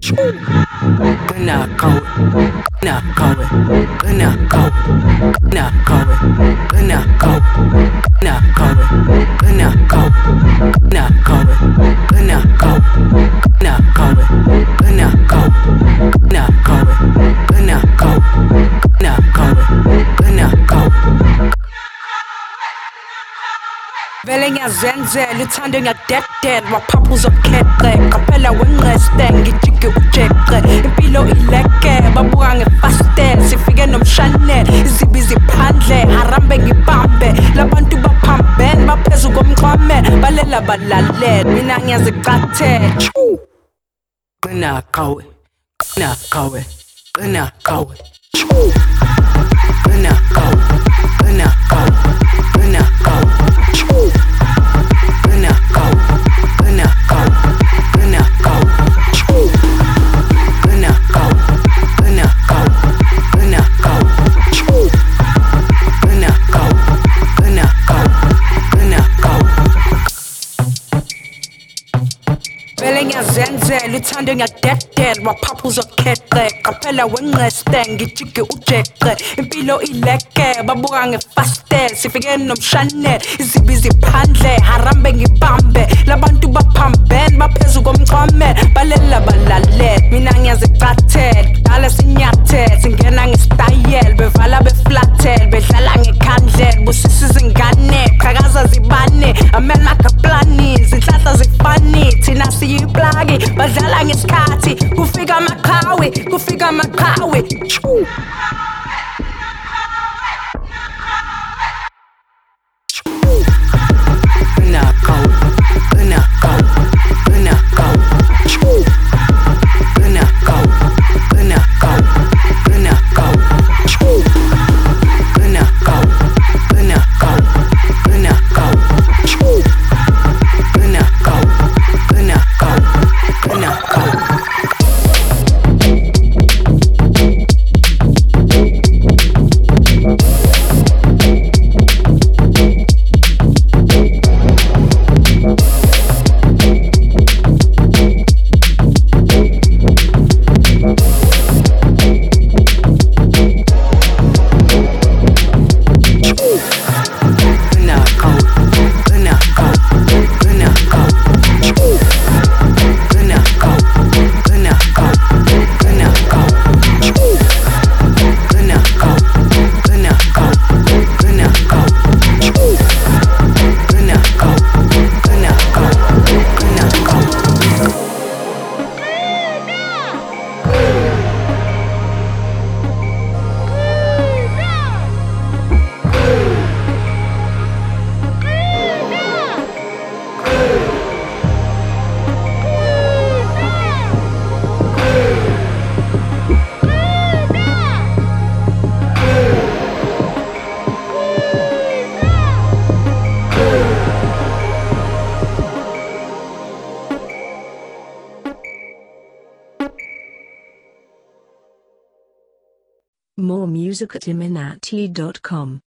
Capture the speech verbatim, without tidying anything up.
Gonna go it, gonna go it, gonna go it, gonna go it, gonna go it, gonna go it, gonna go it, gonna go it, gonna go it, gonna go it, gonna go it, gonna go it, gonna go it, gonna go it, gonna go it. Vele ngiyazenzela uthando ngiyadedela waphaphuz okheqe qaphela wenqeste ngijike ujeqe impilo ileke babuka ngefastel sifike nomshanel izibi ziphandle harambe ngibambe labantu baphambene baphezu komqwame balela balalela mina ngiyazicathela qina qawe qina qawe qina qawe qina qawe qina qawe qina qawe Gonna go, gonna go, gonna go, gonna go, gonna go, gonna go, gonna go, gonna go, gonna go. Vele ngiyazenzela uthando ngiyadedela waphaphuz okheqe qaphela wenqeste ngijike ujeqe impilo ileke babuka ngefastel sifike nomshanel izibi ziphandle harambe ngibambe labantu baphambene baphezu komqwame balela balalela mina ngiyazicathela dala sinyathela singena ngestayela bevala beflathela bedlala ngekhandlela busisi zingane qhakaza zibane amen makaplani zinhlahla zifani thina siyiplagi badlala ngesikhathi kufika amaqhawe kufika amaqhawe Gonna go, gonna go, gonna go, gonna go, gonna go, gonna go, gonna go, gonna go, gonna go, gonna go, gonna go, gonna go. More music at iminati dot com.